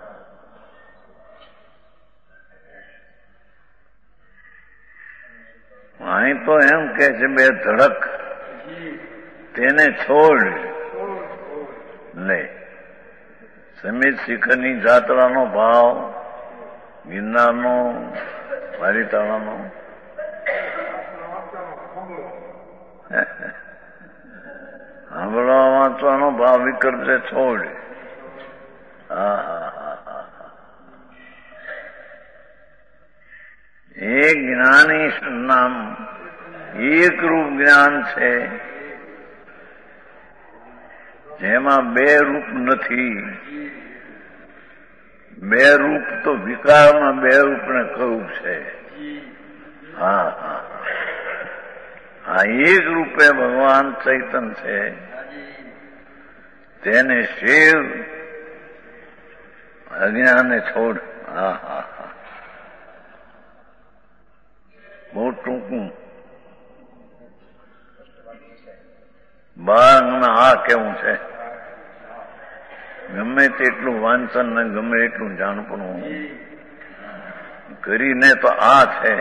અહીં તો એમ કે છે બે ધડક તેને છોડ લે. સમિત શિખરની જાત્રાનો ભાવ, ગિરનારનો, પાલીતાણાનો સાંભળવા વાંચવાનો ભાવ વિકલ્પ છે છોડ. હા હા હા હા. એ જ્ઞાની નામ એક રૂપ જ્ઞાન છે, જેમાં બે રૂપ નથી. બે રૂપ તો વિકારમાં બે રૂપને કહ્યું છે. હા હા. આ એક રૂપે ભગવાન ચૈતન છે, તેને શિવ અજ્ઞાનને છોડ. હા હા હા. બહુ ટૂંકું. બાળમાં આ કેવું છે, ગમે તેટલું વાંચન ને ગમે એટલું જાણપણું કરીને તો આ છે.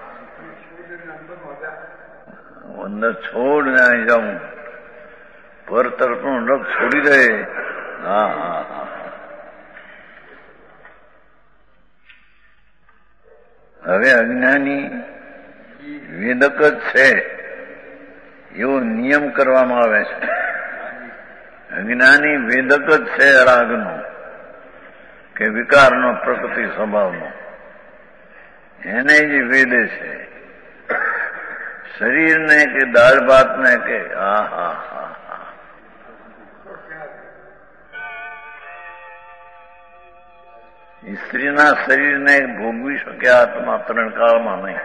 અંદર છોડ ને આવી જાઉં, પર તરફનું લક્ષ છોડી દે. હા હા હા. હવે અજ્ઞાની વેદક જ છે એવો નિયમ કરવામાં આવે છે. અજ્ઞાની વેદક જ છે રાગનો કે વિકારનો, પ્રકૃતિ સ્વભાવનો. એને જ વેદે છે. શરીરને કે દાળ ભાતને કે હા હા હા હા. સ્ત્રીના શરીરને ભોગવી શકે આત્મા ત્રણ કાળમાં નહીં.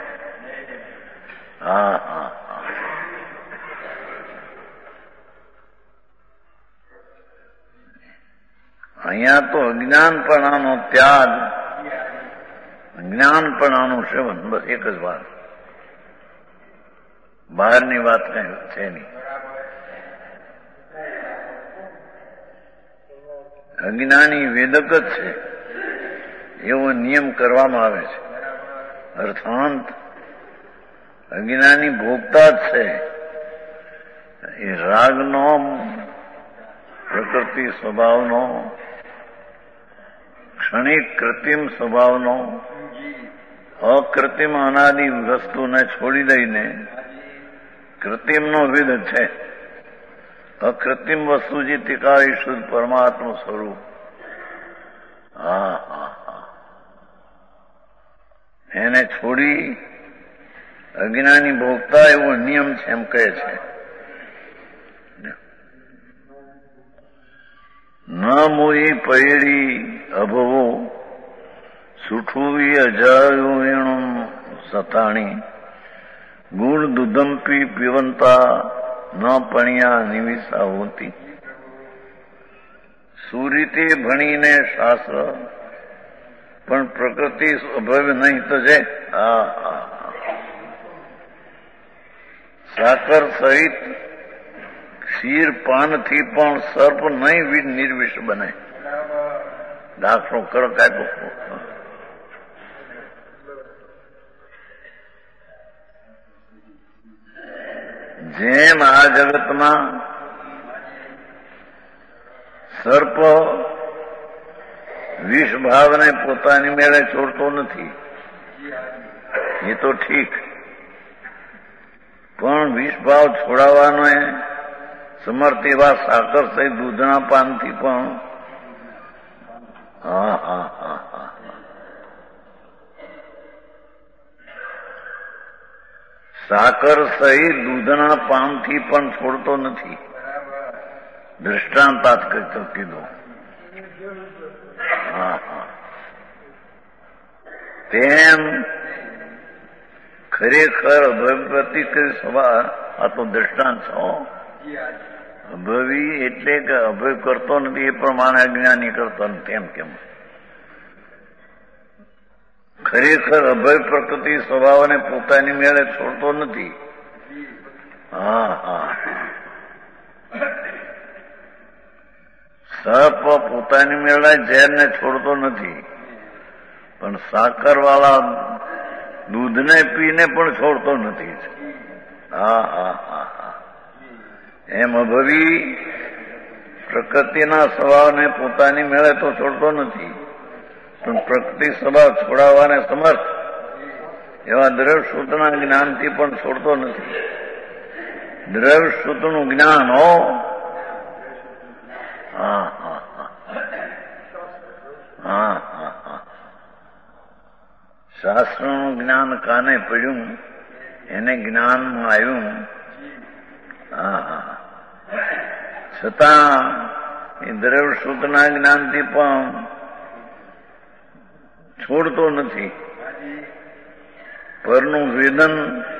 હા હા હા. અહીંયા તો અજ્ઞાનપણાનો ત્યાગ, જ્ઞાનપણાનું સેવન, બસ એક જ વાત. બહારની વાત કઈ છે નહીં. અજ્ઞાની વેદક જ છે એવો નિયમ કરવામાં આવે છે. અર્થાંત અજ્ઞાની ભોગતા જ છે. એ રાગનો, પ્રકૃતિ સ્વભાવનો, ક્ષણિક કૃત્રિમ સ્વભાવનો, અકૃત્રિમ અનાદિ વસ્તુને છોડી દઈને કૃત્રિમનો વિદ છે. અકૃત્રિમ વસ્તુ જે તિકારી શુદ્ધ પરમાત્મા સ્વરૂપ. હા હા હા. એને છોડી અજ્ઞાની ભોગતા એવો નિયમ છે એમ કહે છે. ન મોઈ પૈડી અભવો સુઠુવી અજાયું વેણું સતાણી ગુણ દુધંપી પીવંતા ન પણ્યા નિવિસા હોતી. સુરીતે ભણીને શાસ્ત્ર પણ પ્રકૃતિ સ્વભાવ નહીં તો છે. હા હા. સાકર સહિત ક્ષીર પાનથી પણ સર્પ નહીં નિર્વિષ બને. દાખલો કરો કાયદો. જેમ આ જગતમાં સર્પ વિષ ભાવને પોતાની મેળે છોડતો નથી, એ તો ઠીક. પણ વિષ ભાવ છોડાવવાનો સમર્થ એવા સાકર સહિત દૂધના પાનથી પણ સાકર સહિત દૂધના પાનથી પણ છોડતો નથી. દ્રષ્ટાંત કીધું. તેમ ખરેખર અભય સભા આ તો દ્રષ્ટાંત છો. અભવી એટલે કે અભય કરતો નથી એ પ્રમાણે અજ્ઞાની કરતો નથી. એમ કેમ ખરેખર અભય પ્રકૃતિ સ્વભાવને પોતાની મેળે છોડતો નથી. સપ પોતાની મેળે ઝેરને છોડતો નથી, પણ સાકર વાળા દૂધને પીને પણ છોડતો નથી. એમ અભવી પ્રકૃતિના સ્વભાવને પોતાની મેળે તો છોડતો નથી, પણ પ્રકૃતિ સ્વભાવ છોડાવવાને સમર્થ એવા દ્રવ્યશ્રુતના જ્ઞાનથી પણ છોડતો નથી. દ્રવ્યશ્રુતનું જ્ઞાન શાસ્ત્રનું જ્ઞાન કાને પડ્યું, એને જ્ઞાનમાં આવ્યું. છતાં એ દ્રવ્યશ્રુતના જ્ઞાનથી પણ છોડતો નથી. પરનું વેદન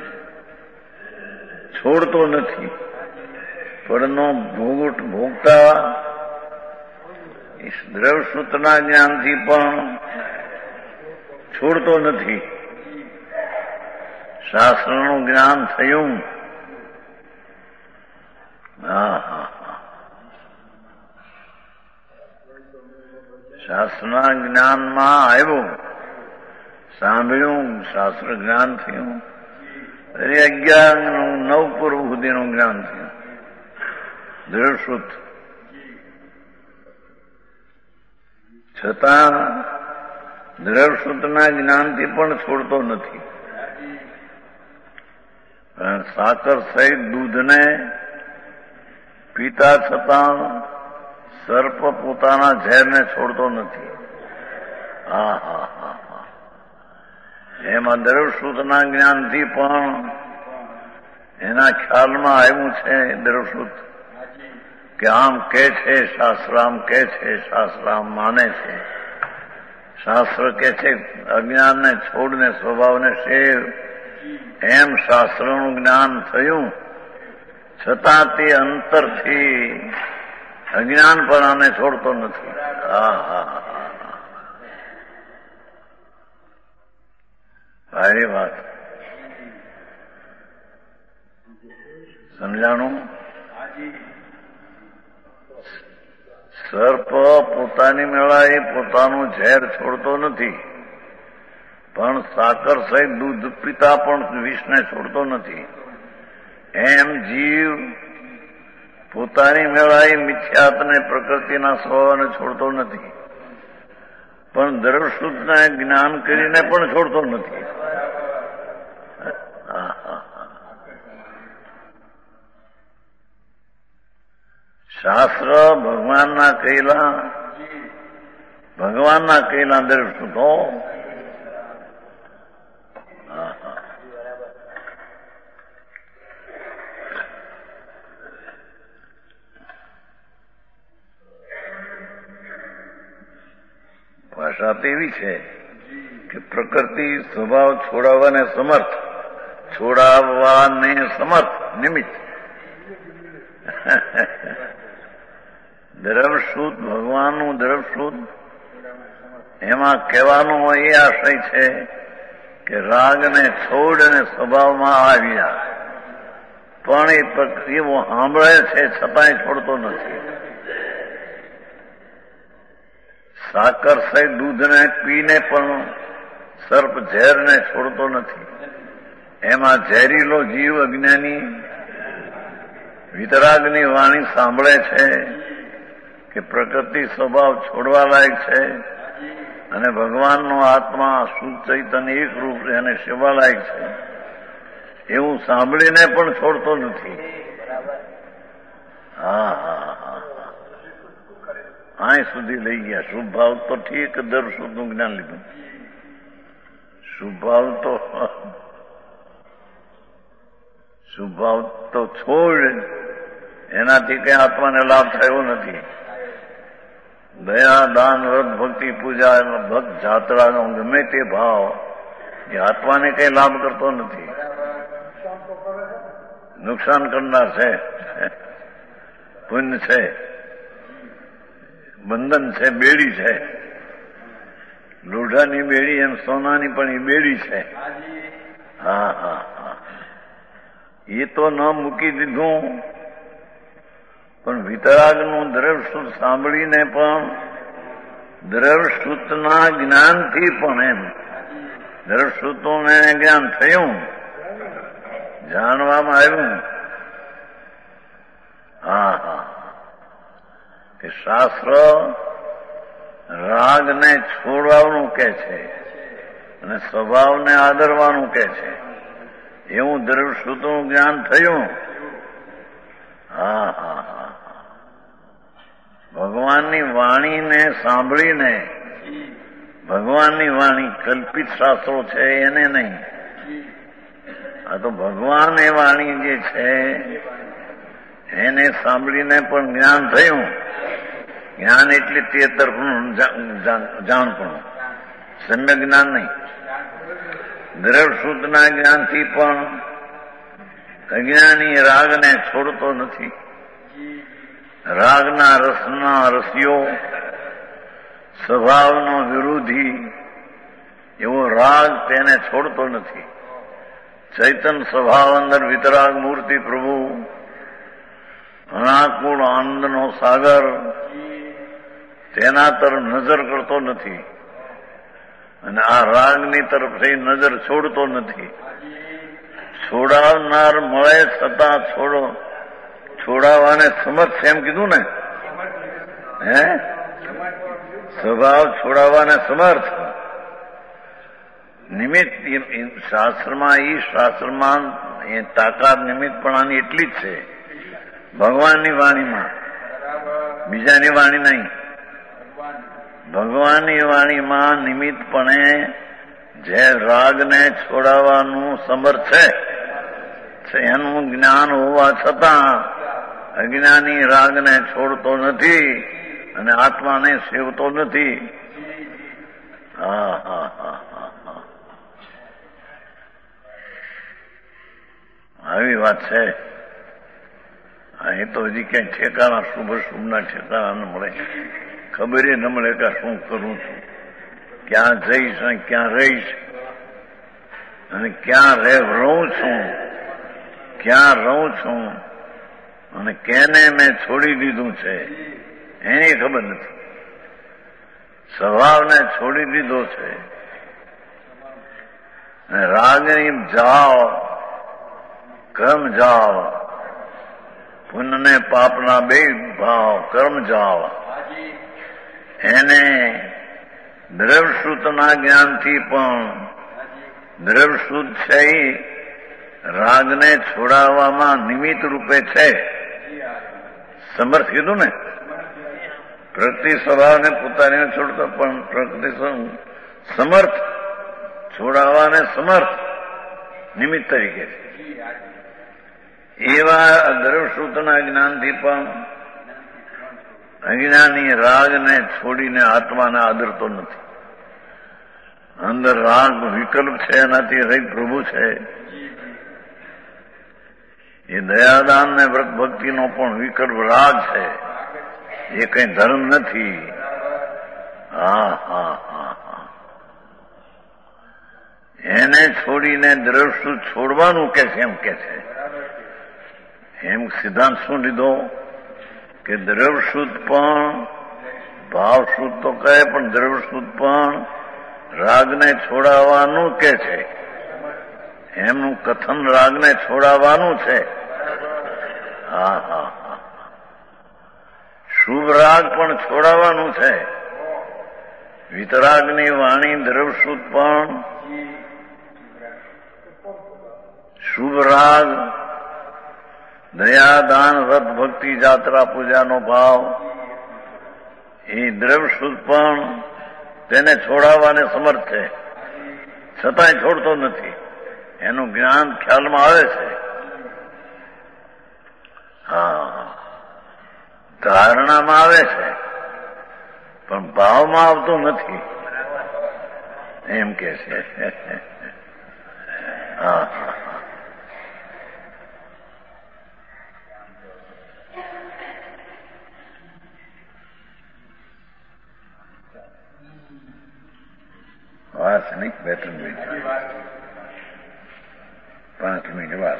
છોડતો નથી. પરનો ભોગતા દ્રવ્યશ્રુતના જ્ઞાનથી પણ છોડતો નથી. શાસ્ત્રનું જ્ઞાન થયું. શાસ્ત્રના જ્ઞાનમાં આવ્યું, સાંભળ્યું, શાસ્ત્ર જ્ઞાન થયું. અરે 11 પૂર્વ સુધીનું જ્ઞાન થયું. દ્રવ્યશ્રુત છતાં દ્રવ્યશ્રુતના જ્ઞાનથી પણ છોડતો નથી. સાકર સહિત દૂધને પીતા છતાં સર્પ પોતાના ઝેરને છોડતો નથી. એમાં દ્રવ્યશ્રુતના જ્ઞાનથી પણ એના ખ્યાલમાં આવ્યું છે દ્રવ્યશ્રુત કે આમ કે છે શાસ્ત્ર, આમ કે છે શાસ્ત્ર, આમ માને છે શાસ્ત્ર, કે છે અજ્ઞાનને છોડને સ્વભાવને સેવ. એમ શાસ્ત્રનું જ્ઞાન થયું, છતાં તે અંતરથી અજ્ઞાનપણાને છોડતો નથી. સારી વાત. સમજાણું? સર્પ પોતાની મેળાએ પોતાનું ઝેર છોડતો નથી, પણ સાકર સહિત દૂધ પીતા પણ વિષને છોડતો નથી. એમ જીવ પોતાની મેળાએ મિથ્યાત્વને પ્રકૃતિના સ્વભાવને છોડતો નથી, પણ દ્રવ્યશ્રુતને જ્ઞાન કરીને પણ છોડતો નથી. શાસ્ત્ર ભગવાનના કહેલા દ્રવ્યશ્રુતો ભાષા તો એવી છે કે પ્રકૃતિ સ્વભાવ છોડાવવાને સમર્થ નિમિત્ત દ્રવ્યશ્રુત ભગવાનનું દ્રવ્યશ્રુત એમાં કહેવાનો એ આશય છે કે રાગને છોડ અને સ્વભાવમાં આવ્યા, પણ એ એવો સાંભળે છે છતાંય છોડતો નથી. સાકર સહિત દૂધને પીને પણ સર્પ ઝેરને છોડતો નથી. એમાં ઝેરીલો જીવ અજ્ઞાની વિતરાગની વાણી સાંભળે છે કે પ્રકૃતિ સ્વભાવ છોડવા લાયક છે અને ભગવાનનો આત્મા શુદ્ધ ચૈતન્ય એક રૂપ એને સેવા લાયક છે. એવું સાંભળીને પણ છોડતો નથી. હા હા હા અહીં સુધી લઈ ગયા. શુભ ભાવ તો ઠીક, દર શુદ્ધનું જ્ઞાન લીધું. શુભ ભાવ તો છોડ, એનાથી કઈ આત્માને લાભ થયો નથી. દયા, દાન, વ્રત, ભક્તિ, પૂજા, ભક્ત જાત્રાનો ગમે તે ભાવ એ આત્માને કઈ લાભ કરતો નથી. નુકસાન કરનાર છે. પુણ્ય છે, બંધન છે, બેડી છે. લોઢાની બેડી એમ સોનાની પણ એ બેડી છે. હા હા હા એ તો ન મૂકી દીધું, પણ વિતરાગનું દ્રવ્યસૂત સાંભળીને પણ, દ્રવ્યસૂતના જ્ઞાનથી પણ, એમ દ્રવ્યસૂતનું જ્ઞાન થયું, જાણવામાં આવ્યું. હા હા કે શાસ્ત્ર રાગને છોડવાનું કે છે અને સ્વભાવને આદરવાનું કે છે. એવું દ્રવ્યસૂતનું જ્ઞાન થયું. હા હા હા ભગવાનની વાણીને સાંભળીને, ભગવાનની વાણી કલ્પિત શાસ્ત્રો છે એને નહીં, આ તો ભગવાન એ વાણી જે છે એને સાંભળીને પણ જ્ઞાન થયું. જ્ઞાન એટલે તે તરફનું જાણપણું, સમ્યક જ્ઞાન નહીં. દ્રવ્યસૂતના જ્ઞાનથી પણ અજ્ઞાની રાગને છોડતો નથી. રાગના રસના રસિયો, સ્વભાવનો વિરોધી એવો રાગ તેને છોડતો નથી. ચૈતન સ્વભાવ અંદર વિતરાગ મૂર્તિ પ્રભુ, અનાકૂળ આનંદનો સાગર, તેના તરફ નજર કરતો નથી અને આ રાગની તરફથી નજર છોડતો નથી. છોડાવનાર મળે છતાં છોડાવવાને સમર્થ છે એમ કીધું ને. હે સ્વભાવ છોડાવવાને સમર્થ. નિમિત્ત શાસ્ત્રમાં એ તાકાત નિમિત્તપણાની એટલી જ છે ભગવાનની વાણીમાં, બીજાની વાણી નહીં. ભગવાનની વાણીમાં નિમિત્તપણે જે રાગને છોડાવવાનું સમર્થ છે એનું જ્ઞાન હોવા છતાં અજ્ઞાની રાગને છોડતો નથી અને આત્માને સેવતો નથી. હા હા હા હા હા આવી વાત છે. અહીં તો હજી ક્યાંય ઠેકાણા શુભના ઠેકાણા ન મળે. ખબર ન મળે કે શું કરું છું, ક્યાં જઈશ અને ક્યાં રહીશ અને ક્યાં રહું છું, ક્યાં રહું છું અને કેને મેં છોડી દીધું છે એની ખબર નથી. સ્વભાવને છોડી દીધો છે. રાગની જાઓ, કર્મ જાઓ, પુણ્ય પાપના બે ભાવ કર્મ જાઓ, એને દ્રવ્યસૂતના જ્ઞાનથી પણ દ્રવ્યસૂત છે રાગને છોડાવવામાં નિમિત્ત રૂપે છે. સમર્થ કીધું ને. પ્રકૃતિ સ્વભાવને પોતાને છોડતો પણ પ્રકૃતિ સમર્થ, છોડાવવાને સમર્થ નિમિત્ત તરીકે છે. એવા દ્રવ્યસૂતના જ્ઞાનથી પણ અજ્ઞાની રાગને છોડીને આત્માને આદરતો નથી. અંદર રાગ વિકલ્પ છે, એનાથી રહિત પ્રભુ છે. એ દયાદાન ને વ્રત ભક્તિનો પણ વિકલ્પ રાગ છે, એ કઈ ધર્મ નથી. હા હા હા હા એને છોડીને દ્રવ્યસૂત છોડવાનું કે છે એમ કે છે. એમ સિદ્ધાંત શું લીધો કે દ્રવ્યસૂત પણ, ભાવસૂત તો કહે પણ દ્રવ્યસૂત પણ રાગને છોડાવવાનું કે છે. એમનું કથન રાગને છોડાવવાનું છે. હા હા હા શુભ રાગ પણ છોડાવવાનું છે. વિતરાગની વાણી દ્રવ્યસૂત પણ શુભ રાગ, દયા, દાન, વ્રત, ભક્તિ, જાત્રા, પૂજાનો ભાવ, એ દ્રવ્ય શુદ્ધ પણ તેને છોડાવવાને સમર્થ છે, છતાંય છોડતો નથી. એનું જ્ઞાન ખ્યાલમાં આવે છે. હા, ધારણામાં આવે છે પણ ભાવમાં આવતું નથી એમ કે છે. હા, વાત નહીં, 2-3 મિનિટ, 5 મિનિટ વાત.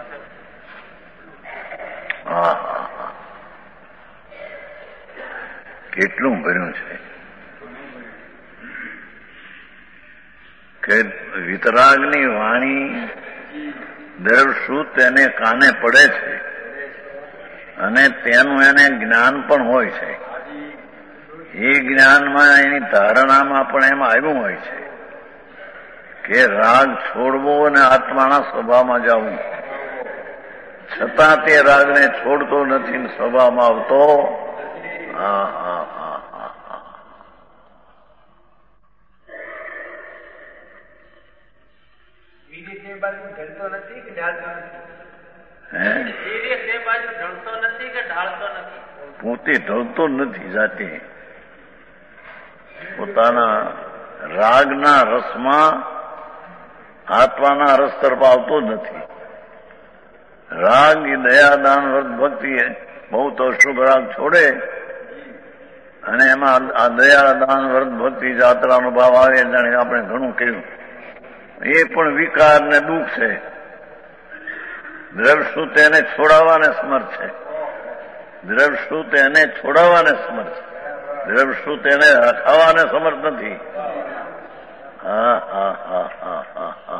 હા હા હા, કેટલું ભર્યું છે કે વિતરાગની વાણી દ્રવશ્રુત એને કાને પડે છે અને તેનું એને જ્ઞાન પણ હોય છે. એ જ્ઞાનમાં એની ધારણામાં પણ એમ આવ્યું હોય છે કે રાગ છોડવો અને આત્માના સ્વભાવમાં જવું, છતાં તે રાગને છોડતો નથી ને સ્વભાવમાં આવતો. હા હા હા હા હા, પોતે ઢળતો નથી જાતે. પોતાના રાગના રસમાં આત્માના રસ તરફ આવતો નથી. રાગ એ દયા, દાન, વ્રત, ભક્તિ બહુ તો શુભ રાગ છોડે અને એમાં આ દયા, દાન, વ્રત, ભક્તિ, જાત્રાનો ભાવ આવે. જાણે આપણે ઘણું કહ્યું, એ પણ વિકાર ને દુઃખ છે. દ્રવ્યશ્રુત એને છોડાવવાને સમર્થ છે. દ્રવ્યશ્રુત એને છોડાવવાને સમર્થ છે. દ્રવ્યશ્રુત એને રખાવાને સમર્થ નથી. હા હા હા હા હા હા,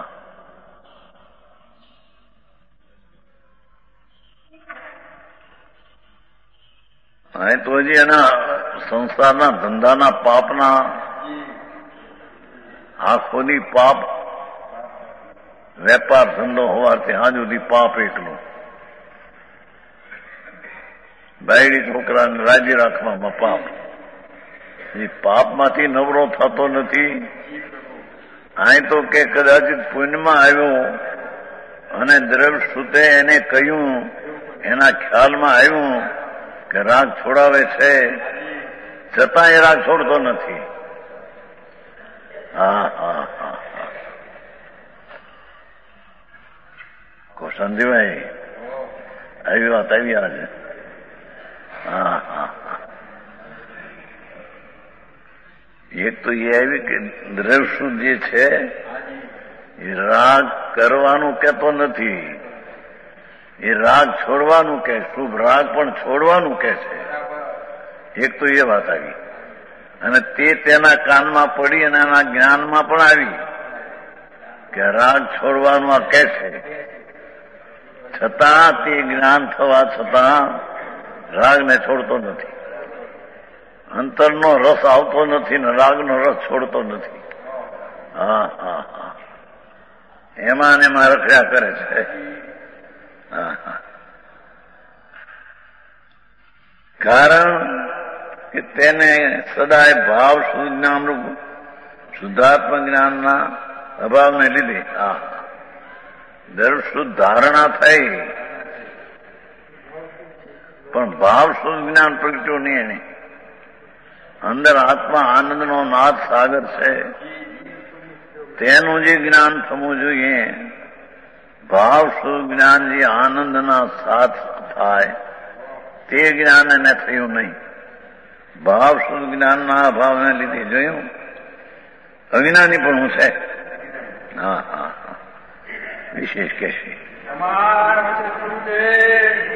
અહીં તો હજી એના સંસારના ધંધાના પાપના આંખોની પાપ, વેપાર ધંધો હોવાથી હાજ સુધી પાપ એકલું. બાયડી છોકરાને રાજી રાખવામાં પાપ. એ પાપમાંથી નવરો થતો નથી. અહીં તો કે કદાચિત પુણ્યમાં આવ્યો અને દ્રવ્યશ્રુતે એને કહ્યું, એના ખ્યાલમાં આવ્યું કે રાગ છોડાવે છે, છતાં એ રાગ છોડતો નથી. હા હા હા હા, સંજીભાઈ આવી વાત આવી આજે. હા હા હા, એક તો એ આવી કે દ્રવ્યશુદ્ધ જે છે એ રાગ કરવાનું કહેતો નથી, એ રાગ છોડવાનું કે, શુભ રાગ પણ છોડવાનું કે છે. એક તો એ વાત આવી અને તે તેના કાનમાં પડી અને એના જ્ઞાનમાં પણ આવી કે રાગ છોડવાનું આ કે છે, છતાં તે જ્ઞાન થવા છતાં રાગને છોડતો નથી. અંતરનો રસ આવતો નથી ને રાગનો રસ છોડતો નથી. હા હા હા, એમાં ને એમાં રખડ્યા કરે છે. હા હા, કારણ કે તેને સદાય ભાવ શુદ્ધનામરૂપ શુદ્ધાત્મક જ્ઞાનના અભાવને લીધે આ દર્શુદ્ધ ધારણા થઈ પણ ભાવ શુદ્ધ જ્ઞાન પ્રગટ્યું નહીં. એને અંદર આત્મા આનંદનો નાદ સાગર છે, તેનું જે જ્ઞાન થવું જોઈએ, ભાવ શુદ્ધ જ્ઞાન જે આનંદના સાથ થાય તે જ્ઞાન એને થયું નહીં. ભાવ શુદ્ધ જ્ઞાનના અભાવને લીધે જોયું અજ્ઞાની પણ છે. હા હા હા, વિશેષ કહેશે.